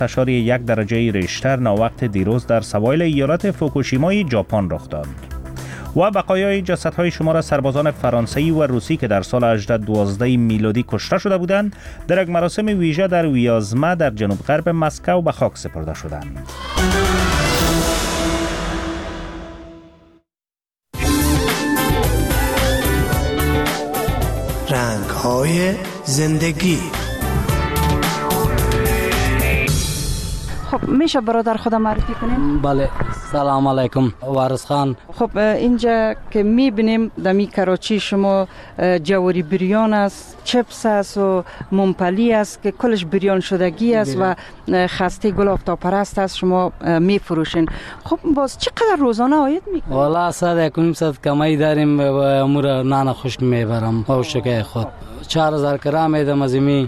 1 درجه ریشتر ناوقت دیروز در سواحل ایالت فوکوشیمای ژاپن رخ داد و بقایای جسدهای شمار سربازان فرانسوی و روسی که در سال 1812 میلادی کشته شده بودند در یک مراسم ویژه در ویازما در جنوب غرب مسکو به خاک سپرده شدند. رنگ‌های زندگی. خب میشه برادر خودم معرفی کنیم؟ بله، سلام علیکم. وارث خان. خب اینجا که میبینیم دمی کراچی شما جواری بریان است، چپس است و ممپلی است که کلش بریان شدگی است و خسته گل آفتاب پرست است شما میفروشین. خب باز چقدر روزانه عاید میکنید؟ والا 100 کمایی داریم و امور نان خشک میبرم او شکای خود 4000 کرام میدم از می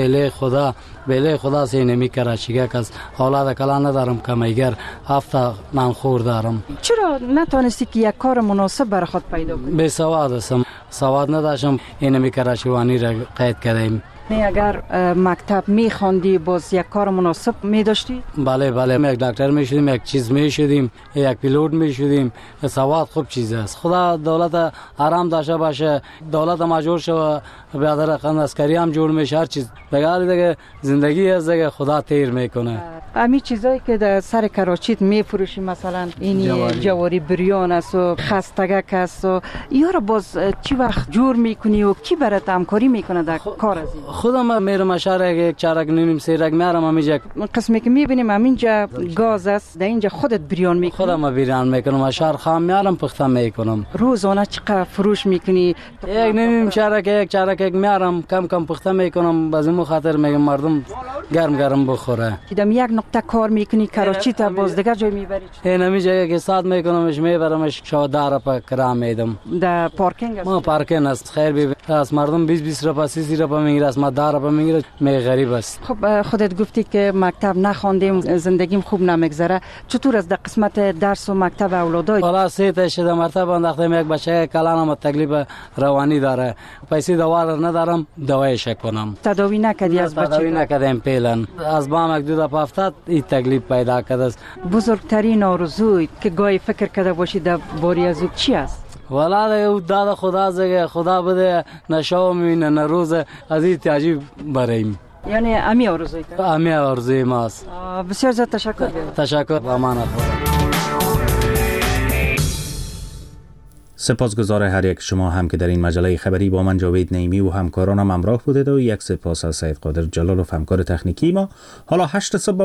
بیله خدا سے نمی کراچی که کس اولاد کلا ندارم کمیگر هفته نان خور دارم. چرا نتونستی که یک کار مناسب برای خود پیدا کنی؟ بی سواد هستم، سواد نداشتم اینمی کراچی وانی را قید کردیم. اگر مکتب میخواندی باز یک کار مناسب میداشتی؟ بله یک دکتر میشدیم، یک چیز میشدیم، یک پیلوت میشدیم. سواد خوب چیز است. خدا دولت آرام داشته باشه، دولت ماجور شو بیادر خان عسکری هم جور میشه، هر چیز دیگه زندگی است دیگه خدا تیر میکنه. امی چیزایی که در سر کراچیت میفروشی مثلا اینی جواری بریان است و خستگک است و یارو باز چی وقت جور میکنی و کی برات همکاری میکنه در کار از این؟ خودم میرم شهر یک چارک نیم سیرک میارم همینجا. قسمی که میبینیم همینجا گاز است، در اینجا خودت بریان میکنی؟ خودم بریان میکنم، شهر خام میارم پخته میکنم. روزانه چقدر فروش میکنی؟ یک نیم چارک یک چارک میارم، کم پخته میکنم، بازم خاطر میگم مردم گرم بخوره. دیدم یک نقطه کار میکنی کراچی تا باز دیگه جای میبری؟ این همینجا یک ساعت میکنمش میبرمش 14 روپیه کرام میدم. در پارکینگ است؟ ما پارکینگ است. خیر بی از مردم 20 روپیه 30 روپیه میگیره، از ما 10 روپیه میگیره. می غریب است. خب خودت گفتی که مکتب نخواندیم، زندگیم خوب نمیگذره. چطور از در قسمت درس و مکتب اولادای؟ حالا 3 تا 6 مرتبه انداختم. یک بچه کلانم تکلیف روانی داره، پیسې دوا ندارم، دوایش کنم. تداوی نکردی از بچه؟ تداوی نکردم فعلا. از بام یک دو دفعه افتاد این تکلیف پیدا کرده. بزرگترین آرزوی که گاهی فکر کرده باشی در باری از او چی است؟ والا داد خدا زگه خدا بده نشو میبینه نه روز از این تعجیب بریم. یعنی امی آرزوی که؟ امی آرزوی ماست. بسیار زیاد تشکر. تشکر و امان خدا. سپاسگزار هر یک شما هم که در این مجله خبری با من جاوید نعیمی و همکارانم همراه بودید و یک سپاس از سید قادر جلالوف همکار تکنیکی ما. حالا 8 صبح